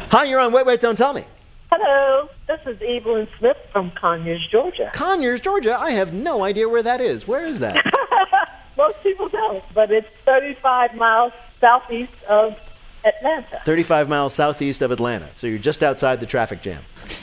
Hi, you're on Wait, Don't Tell Me. Hello, this is Evelyn Smith from Conyers, Georgia. Conyers, Georgia? I have no idea where that is. Where is that? Most people don't, but it's 35 miles southeast of Atlanta. 35 miles southeast of Atlanta. So you're just outside the traffic jam.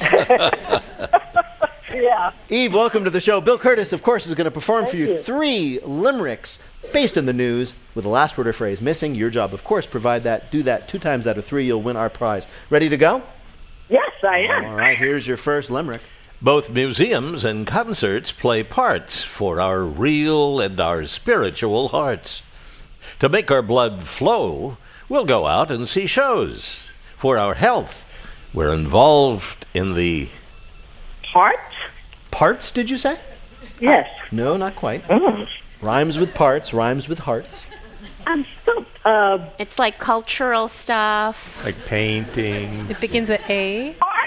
Yeah. Eve, welcome to the show. Bill Curtis, of course, is going to perform for you you. 3 limericks based on the news with the last word or phrase missing. Your job, of course, provide that. Do that 2 times out of 3. You'll win our prize. Ready to go? Yes, I am. All right, here's your first limerick. Both museums and concerts play parts for our real and our spiritual hearts. To make our blood flow, we'll go out and see shows. For our health, we're involved in the... Heart? Parts, did you say? Yes. No, not quite. Mm. Rhymes with parts, rhymes with hearts. I'm stumped. It's like cultural stuff. Like painting. It begins with A. Heart.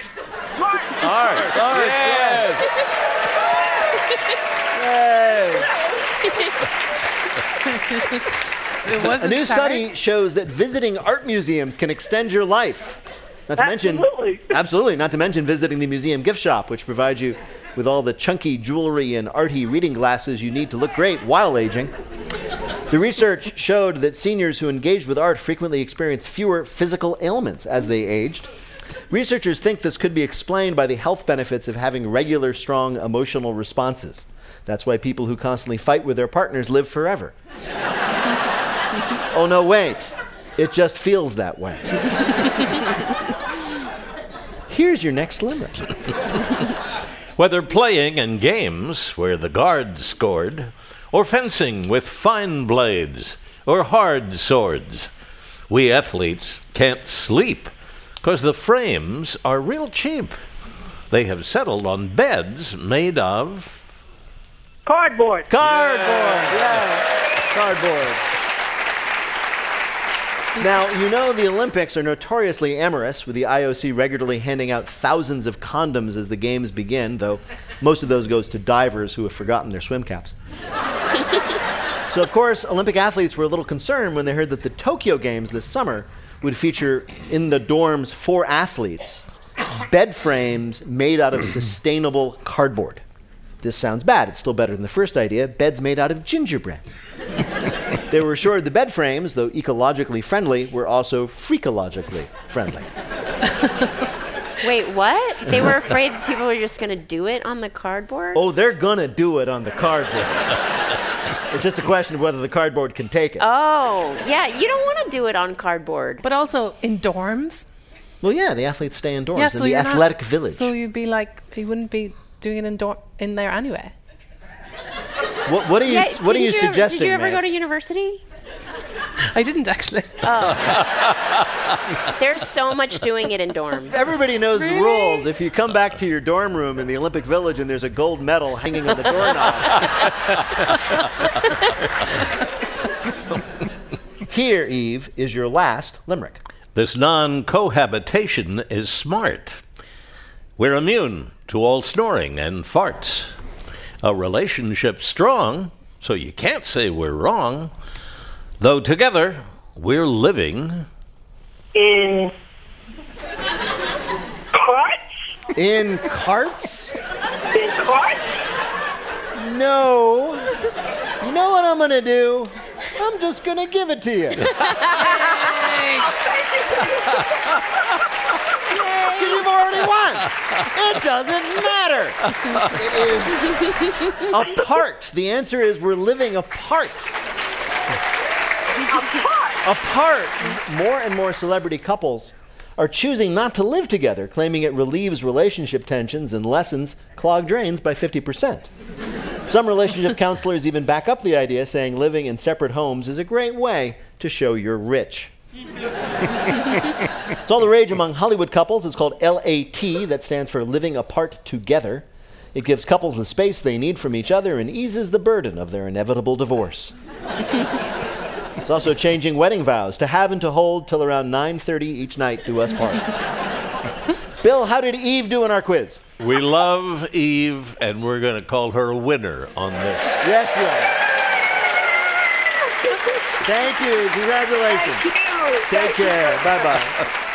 It wasn't A new correct. study shows that visiting art museums can extend your life. Not to Absolutely. absolutely, not to mention visiting the museum gift shop, which provides you with all the chunky jewelry and arty reading glasses you need to look great while aging. The research showed that seniors who engaged with art frequently experienced fewer physical ailments as they aged. Researchers think this could be explained by the health benefits of having regular, strong emotional responses. That's why people who constantly fight with their partners live forever. Oh, no, wait. It just feels that way. Here's your next limerick. Whether playing in games where the guards scored, or fencing with fine blades, or hard swords, we athletes can't sleep, 'cause the frames are real cheap. They have settled on beds made of... Cardboard. Cardboard! Yeah. Cardboard. Now, you know the Olympics are notoriously amorous, with the IOC regularly handing out thousands of condoms as the games begin, though most of those goes to divers who have forgotten their swim caps. So, of course, Olympic athletes were a little concerned when they heard that the Tokyo Games this summer would feature in the dorms for athletes bed frames made out of sustainable cardboard. This sounds bad. It's still better than the first idea, beds made out of gingerbread. They were assured the bed frames, though ecologically friendly, were also freakologically friendly. Wait, what? They were afraid people were just going to do it on the cardboard? Oh, they're gonna do it on the cardboard. It's just a question of whether the cardboard can take it. Oh, yeah, you don't want to do it on cardboard. But also in dorms. Well, yeah, the athletes stay indoors Yeah, in so the you're not- athletic village. So you'd be like, you wouldn't be doing it in there anyway. What are you, what are you suggesting, Did you ever man? go to university? I didn't actually. There's so much doing it in dorms. Everybody knows the rules. If you come back to your dorm room in the Olympic Village and there's a gold medal hanging on the doorknob. Here, Eve, is your last limerick. This non-cohabitation is smart. We're immune to all snoring and farts. A relationship strong, so you can't say we're wrong. Though together, we're living... In carts? In carts? In carts? No. You know what I'm gonna do? I'm just gonna give it to you. Because you've already won. It doesn't matter. It is apart. The answer is we're living apart. Apart. More and more celebrity couples are choosing not to live together, claiming it relieves relationship tensions and lessens clogged drains by 50%. Some relationship counselors even back up the idea, saying living in separate homes is a great way to show you're rich. It's all the rage among Hollywood couples. It's called LAT, that stands for Living Apart Together. It gives couples the space they need from each other and eases the burden of their inevitable divorce. It's also changing wedding vows to have and to hold till around 9:30 each night, do us part. Bill, how did Eve do in our quiz? We love Eve, and we're going to call her a winner on this. Yes, you are. Thank you. Congratulations. Thank you. Take care. Bye-bye.